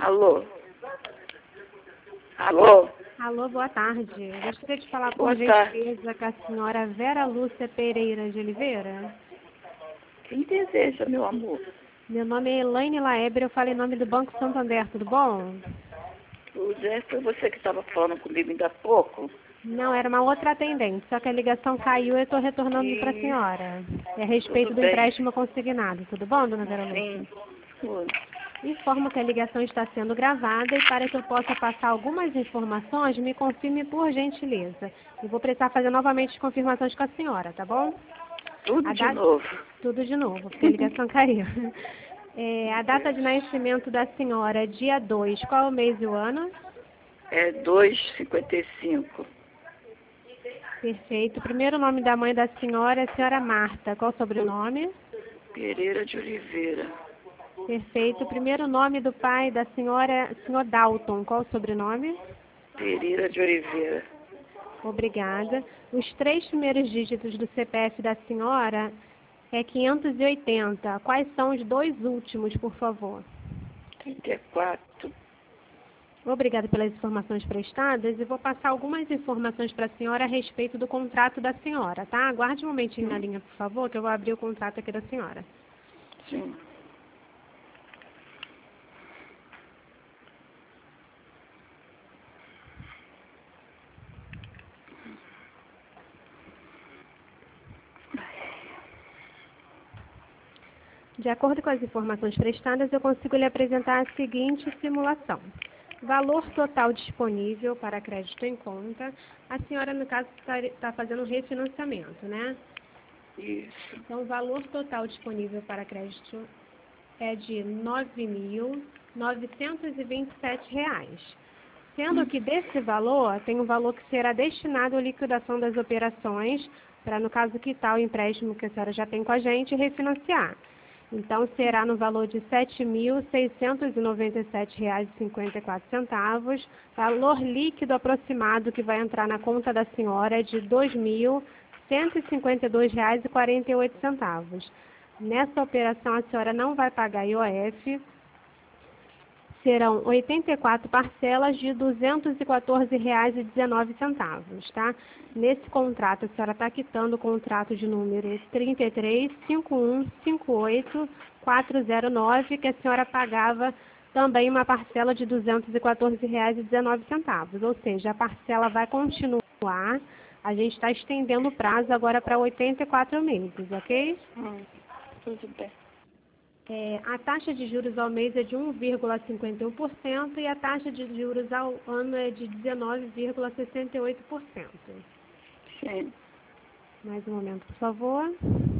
Alô? Alô? Alô, boa tarde. Eu gostaria de falar por Boa tarde. gentileza com a senhora Vera Lúcia Pereira de Oliveira. Quem deseja, meu amor? Meu nome é Elaine Laebre, eu falo em nome do Banco Santander, tudo bom? O Zé, foi você que estava falando comigo ainda há pouco? Não, era uma outra atendente, só que a ligação caiu e eu estou retornando para a Isso. senhora. É a Tudo respeito do bem. empréstimo consignado, tudo bom, dona Vera Lúcia? Sim. Tudo. Informo que a ligação está sendo gravada e para que eu possa passar algumas informações, me confirme por gentileza. Eu vou precisar fazer novamente as confirmações com a senhora, tá bom? Tudo A de data... novo. Tudo de novo, porque a ligação caiu. A data de nascimento da senhora é dia 2. Qual é o mês e o ano? É 2,55. Perfeito. O primeiro nome da mãe da senhora é a senhora Marta. Qual o sobrenome? Pereira de Oliveira. Perfeito. O primeiro nome do pai da senhora é senhor Dalton. Qual o sobrenome? Pereira de Oliveira. Obrigada. Os 3 primeiros dígitos do CPF da senhora é 580. Quais são os 2 últimos, por favor? 34. Obrigada pelas informações prestadas e vou passar algumas informações para a senhora a respeito do contrato da senhora, tá? Aguarde um momentinho na linha, por favor, que eu vou abrir o contrato aqui da senhora. Sim. De acordo com as informações prestadas, eu consigo lhe apresentar a seguinte simulação. Valor total disponível para crédito em conta. A senhora, no caso, está fazendo um refinanciamento, né? Isso. Então, o valor total disponível para crédito é de R$ 9.927. Sendo que desse valor, tem um valor que será destinado à liquidação das operações, para, no caso, quitar o empréstimo que a senhora já tem com a gente e refinanciar. Então, será no valor de R$ 7.697,54. Valor líquido aproximado que vai entrar na conta da senhora é de R$ 2.152,48. Nessa operação, a senhora não vai pagar IOF. Serão 84 parcelas de R$ 214,19, tá? Nesse contrato, a senhora está quitando o contrato de número 33.5158409, que a senhora pagava também uma parcela de R$ 214,19. Ou seja, a parcela vai continuar. A gente está estendendo o prazo agora para 84 meses, ok? Tudo bem. A taxa de juros ao mês é de 1,51% e a taxa de juros ao ano é de 19,68%. Sim. Mais um momento, por favor.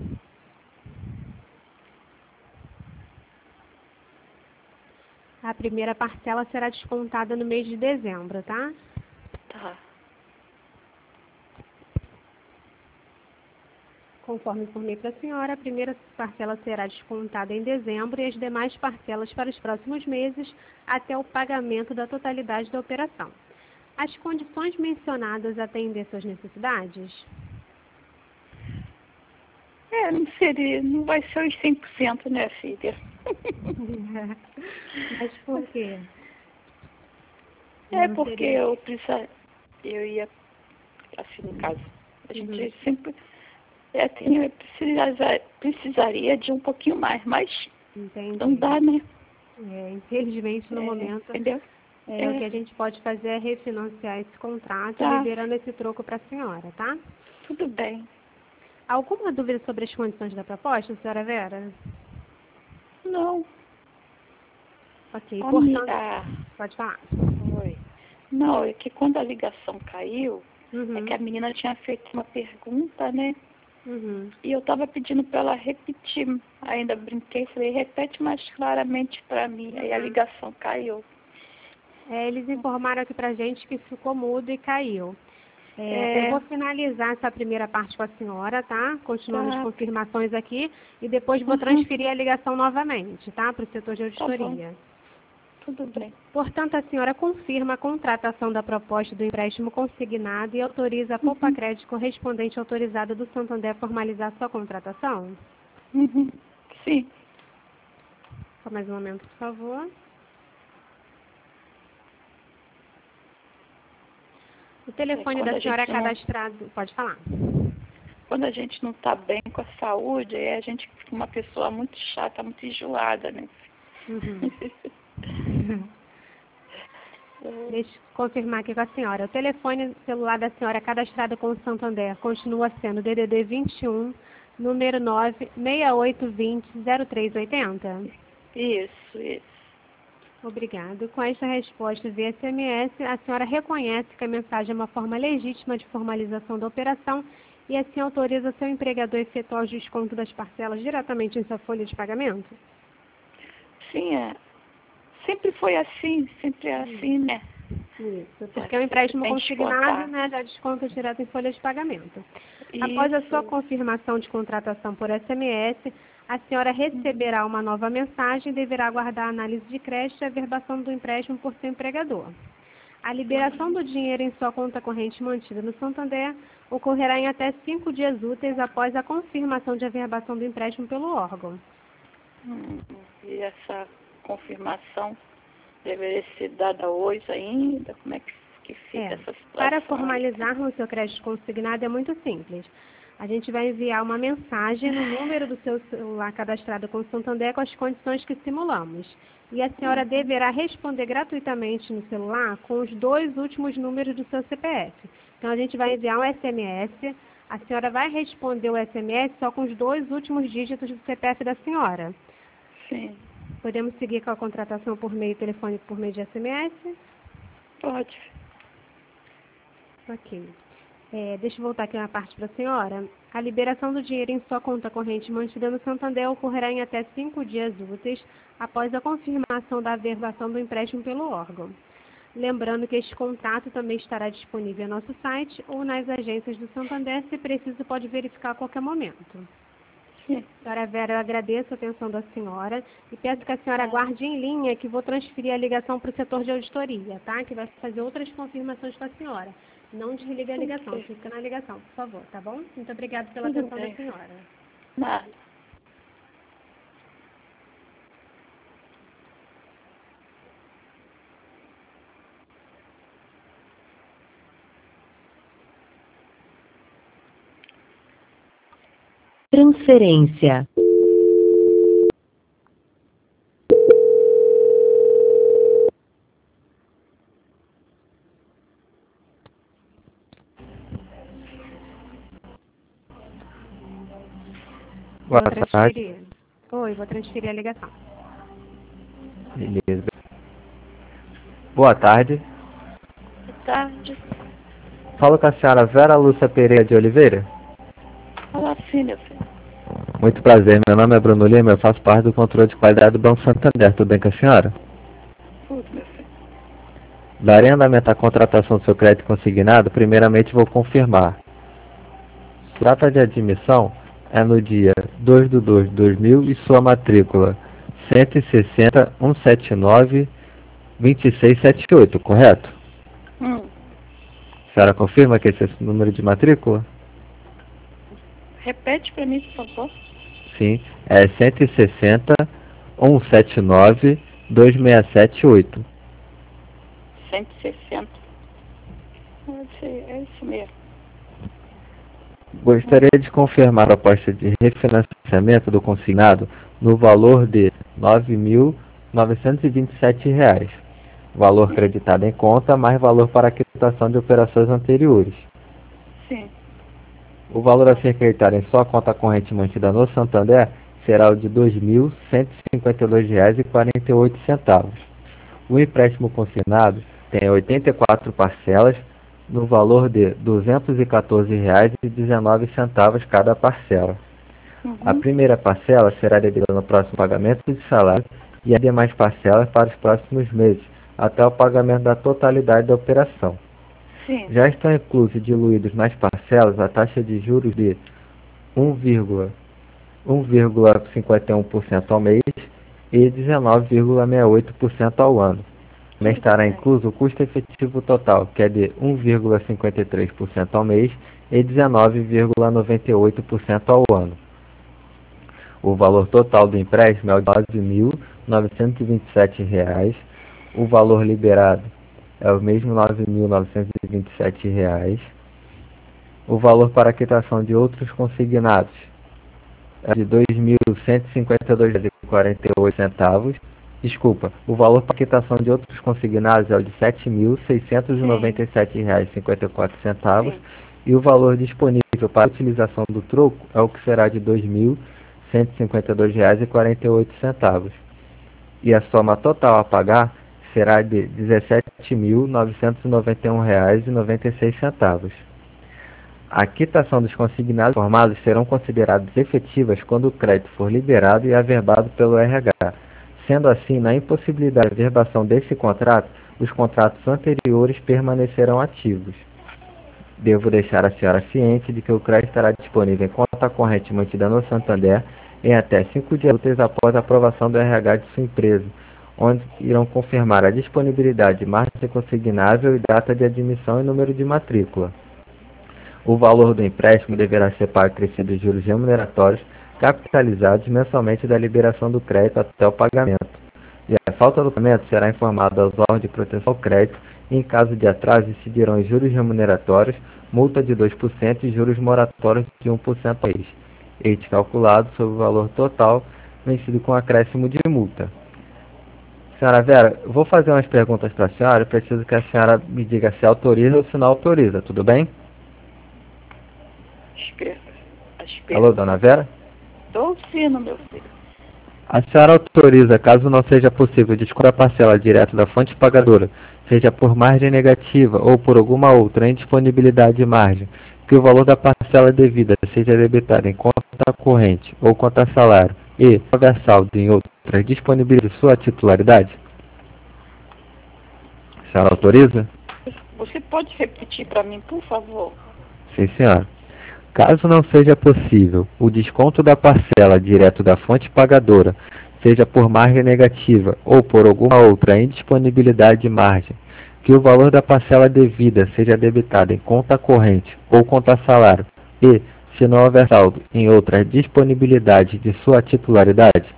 A primeira parcela será descontada no mês de dezembro, tá? Tá. Conforme informei para a senhora, a primeira parcela será descontada em dezembro e as demais parcelas para os próximos meses até o pagamento da totalidade da operação. As condições mencionadas atendem às suas necessidades? Não vai ser os 100%, né, filha? Mas por quê? É Não porque seria... eu ia, assim, no caso, a gente Uhum. sempre, assim, precisaria de um pouquinho mais, mas Entendi. não dá, né? Infelizmente, no momento, Entendeu? o que a gente pode fazer é refinanciar esse contrato, Tá, liberando esse troco para a senhora, tá? tudo bem. Alguma dúvida sobre as condições da proposta, senhora Vera? Não, Ok, a portanto... minha, Pode falar. oi. Não, é que quando a ligação caiu, é que Uhum, a menina tinha feito uma pergunta, né? uhum. E eu estava pedindo para ela repetir. Ainda brinquei, falei, repete mais claramente para mim. Aí a ligação caiu. Eles informaram aqui pra gente que ficou mudo e caiu. Eu É, vou finalizar essa primeira parte com a senhora, tá? Continuando as tá. confirmações aqui e depois vou Uhum, transferir a ligação novamente, tá? Para o setor de tá bom, auditoria. tudo bem. Portanto, a senhora confirma a contratação da proposta do empréstimo consignado e autoriza a Poupa Uhum, Crédito correspondente autorizada do Santander a formalizar sua contratação? uhum, sim. Só mais um momento, por favor. telefone da senhora é cadastrado... Pode falar. Quando a gente não está bem com a saúde, aí a gente fica uma pessoa muito chata, muito enjoada, né? Uhum. Deixa eu confirmar aqui com a senhora. O telefone celular da senhora cadastrado com o Santander continua sendo DDD 21, número 96820-0380? Isso. Obrigado. Com esta resposta via SMS, a senhora reconhece que a mensagem é uma forma legítima de formalização da operação e assim autoriza seu empregador a efetuar o desconto das parcelas diretamente em sua folha de pagamento? Sim, sempre foi assim, sempre é assim, né? Isso, porque é um empréstimo consignado, né, dá desconto direto em folha de pagamento. Isso. Após a sua confirmação de contratação por SMS, a senhora receberá uma nova mensagem e deverá aguardar a análise de crédito e a averbação do empréstimo por seu empregador. A liberação do dinheiro em sua conta corrente mantida no Santander ocorrerá em até 5 dias úteis após a confirmação de averbação do empréstimo pelo órgão. E essa confirmação deveria ser dada hoje ainda? Como é que fica essa situação? Para formalizarmos o seu crédito consignado é muito simples. A gente vai enviar uma mensagem no número do seu celular cadastrado com o Santander com as condições que simulamos. E a senhora deverá responder gratuitamente no celular com os 2 últimos números do seu CPF. Então, a gente vai enviar um SMS, a senhora vai responder o SMS só com os 2 últimos dígitos do CPF da senhora. Sim. Podemos seguir com a contratação por meio telefônico, por meio de SMS? Pode. Ok. Deixa eu voltar aqui uma parte para a senhora. A liberação do dinheiro em sua conta corrente mantida no Santander ocorrerá em até 5 dias úteis após a confirmação da averbação do empréstimo pelo órgão. Lembrando que este contrato também estará disponível no nosso site ou nas agências do Santander, se preciso pode verificar a qualquer momento. Sim. Senhora Vera, eu agradeço a atenção da senhora e peço que a senhora aguarde em linha que vou transferir a ligação para o setor de auditoria, tá? Que vai fazer outras confirmações com a senhora. Não desliga a ligação, fica na ligação, por favor, tá bom? Muito obrigada pela atenção da senhora. Nada. Transferência. Vou transferir. Oi, vou transferir a ligação. Beleza. Boa tarde. Boa tarde. Falo com a senhora Vera Lúcia Pereira de Oliveira. Fala assim, meu filho. Muito prazer, meu nome é Bruno Lima, eu faço parte do controle de qualidade do Banco Santander, tudo bem com a senhora? Tudo, meu filho. Darei andamento à contratação do seu crédito consignado, primeiramente vou confirmar. Data de admissão é no dia 2/2/2000 e sua matrícula 160-179-2678, correto? A senhora confirma que esse é o número de matrícula? Repete para mim, por favor. Sim, é 160-179-2678. 160. É isso mesmo. Gostaria de confirmar a proposta de refinanciamento do consignado no valor de R$ 9.927, valor creditado em conta mais valor para a quitação de operações anteriores. Sim. O valor a ser creditado em sua conta corrente mantida no Santander será o de R$ 2.152,48. O empréstimo consignado tem 84 parcelas no valor de R$ 214,19 cada parcela. A primeira parcela será debida no próximo pagamento de salário e as demais parcelas para os próximos meses, até o pagamento da totalidade da operação. Sim. Já estão inclusos e diluídos nas parcelas a taxa de juros de 1,51% ao mês e 19,68% ao ano. Também estará incluso o custo efetivo total, que é de 1,53% ao mês e 19,98% ao ano. O valor total do empréstimo é o de R$ 9.927. O valor liberado é o mesmo R$ 9.927. O valor para quitação de outros consignados é de R$ 2.152,48. Desculpa, o valor para quitação de outros consignados é o de R$ 7.697,54. E o valor disponível para a utilização do troco é o que será de R$ 2.152,48. E a soma total a pagar será de R$ 17.991,96. A quitação dos consignados informados serão consideradas efetivas quando o crédito for liberado e averbado pelo RH. Sendo assim, na impossibilidade de averbação desse contrato, os contratos anteriores permanecerão ativos. Devo deixar a senhora ciente de que o crédito estará disponível em conta corrente mantida no Santander em até 5 dias úteis após a aprovação do RH de sua empresa, onde irão confirmar a disponibilidade de margem consignável e data de admissão e número de matrícula. O valor do empréstimo deverá ser pago acrescido de juros remuneratórios capitalizados mensalmente da liberação do crédito até o pagamento. E a falta do pagamento será informada aos órgãos de proteção ao crédito e, em caso de atraso, incidirão em juros remuneratórios, multa de 2% e juros moratórios de 1% ao mês, este calculado sobre o valor total vencido com acréscimo de multa. Senhora Vera, vou fazer umas perguntas para a senhora, eu preciso que a senhora me diga se autoriza ou se não autoriza, tudo bem? Alô, dona Vera? Estou ouvindo, meu filho. A senhora autoriza, caso não seja possível descontar a parcela direto da fonte pagadora, seja por margem negativa ou por alguma outra indisponibilidade de margem, que o valor da parcela devida seja debitado em conta corrente ou conta salário e, se houver saldo em outra disponibilidade de sua titularidade? A senhora autoriza? Você pode repetir para mim, por favor? Sim, senhora. Caso não seja possível o desconto da parcela direto da fonte pagadora, seja por margem negativa ou por alguma outra indisponibilidade de margem, que o valor da parcela devida seja debitado em conta corrente ou conta salário e, se não houver saldo em outra disponibilidade de sua titularidade?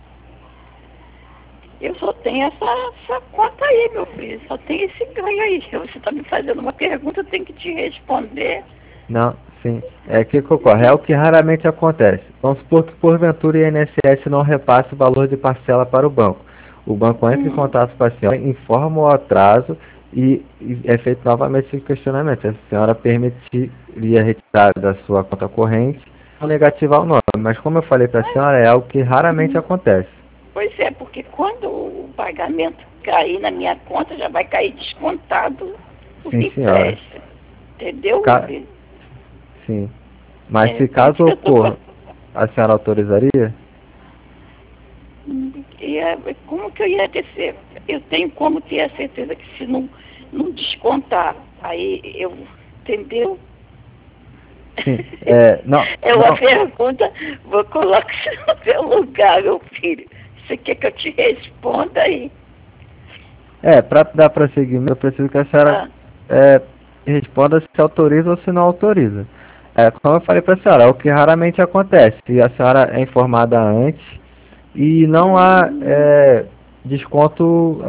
Eu só tenho essa conta aí, meu filho. Só tem esse ganho aí. Você está me fazendo uma pergunta, eu tenho que te responder. Não, sim. É que ocorre. É o que raramente acontece. Vamos supor que porventura o INSS não repasse o valor de parcela para o banco. O banco entra em contato com a senhora, informa o atraso e é feito novamente esse questionamento. A senhora permitiria retirar da sua conta corrente ou negativar o nome. Mas como eu falei para a senhora, é algo que raramente acontece. Pois é, porque quando o pagamento cair na minha conta, já vai cair descontado o Sim, senhora. empréstimo. Entendeu? Sim. Mas se caso ocorra, a senhora autorizaria? Como que eu ia ter? Eu tenho como ter a certeza que se não descontar, aí eu, entendeu? Sim, não. Uma pergunta, vou colocar isso no seu lugar, meu filho. Você quer que eu te responda aí? Para dar prosseguimento, eu preciso que a senhora responda se autoriza ou se não autoriza. Como eu falei para a senhora, é o que raramente acontece. E a senhora é informada antes e não há desconto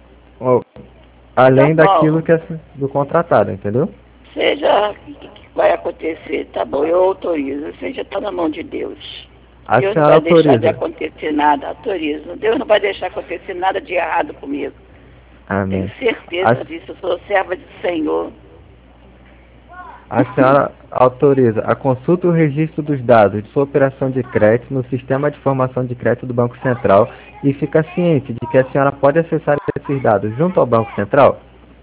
além daquilo que é do contratado, entendeu? Seja o que vai acontecer, tá bom, eu autorizo. Seja, está na mão de Deus. A Deus senhora não vai autoriza. deixar de acontecer nada, autorizo. Deus não vai deixar acontecer nada de errado comigo. Amém. Tenho certeza disso, eu sou serva do Senhor. A senhora autoriza a consulta e o registro dos dados de sua operação de crédito no sistema de informação de crédito do Banco Central e fica ciente de que a senhora pode acessar esses dados junto ao Banco Central?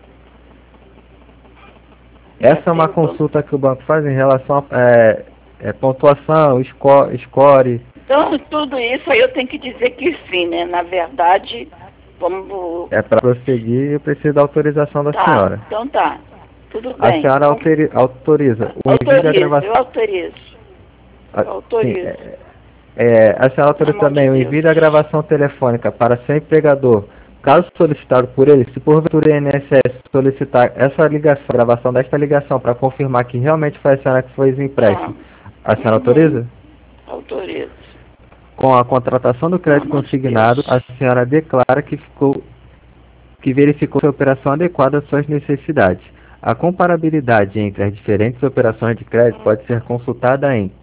Essa é uma consulta que o banco faz em relação a pontuação, score. Então, tudo isso aí eu tenho que dizer que sim, né? Na verdade, vamos... Para prosseguir, eu preciso da autorização da senhora. Então tá. Tudo bem. A senhora autoriza o envio da gravação. Eu autorizo. Eu autorizo. A senhora autoriza também o envio da gravação telefônica para seu empregador. Caso solicitado por ele, se porventura o INSS solicitar essa ligação, a gravação desta ligação para confirmar que realmente foi a senhora que fez o empréstimo, a senhora autoriza? Autorizo. Com a contratação do crédito consignado, a senhora declara que que verificou se a operação adequada às suas necessidades. A comparabilidade entre as diferentes operações de crédito pode ser consultada em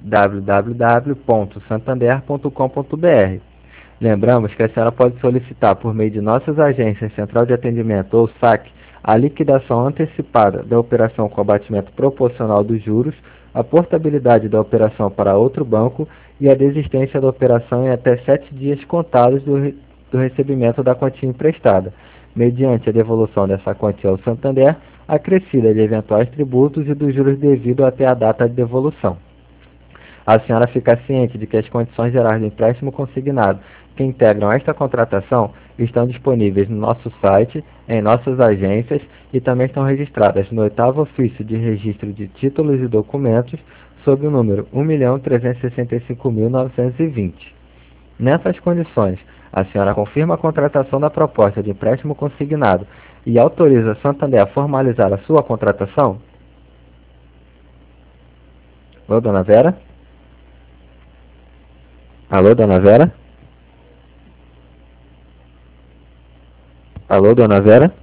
www.santander.com.br. Lembramos que a senhora pode solicitar por meio de nossas agências, Central de Atendimento ou SAC, a liquidação antecipada da operação com abatimento proporcional dos juros, a portabilidade da operação para outro banco e a desistência da operação em até 7 dias contados do recebimento da quantia emprestada, mediante a devolução dessa quantia ao Santander, acrescida de eventuais tributos e dos juros devidos até a data de devolução. A senhora fica ciente de que as condições gerais do empréstimo consignado que integram esta contratação estão disponíveis no nosso site, em nossas agências e também estão registradas no 8º Ofício de Registro de Títulos e Documentos sob o número 1.365.920. Nessas condições, a senhora confirma a contratação da proposta de empréstimo consignado e autoriza a Santander a formalizar a sua contratação? Alô, dona Vera? Alô, dona Vera? Alô, dona Vera?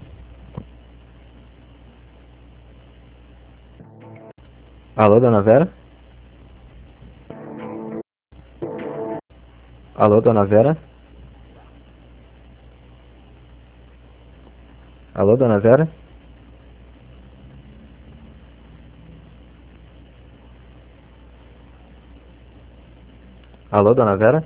Alô, dona Vera? Alô, dona Vera? Alô, dona Vera? Alô, dona Vera?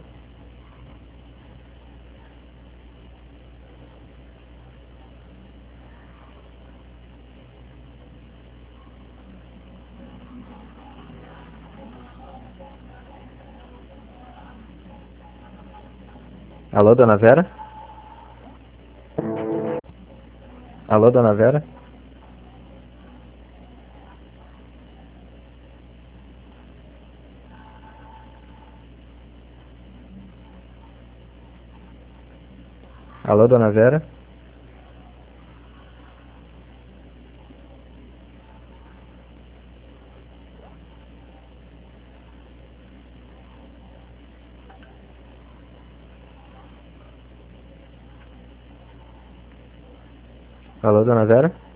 Alô, dona Vera? Alô, dona Vera? Alô, dona Vera? Alô, dona Vera?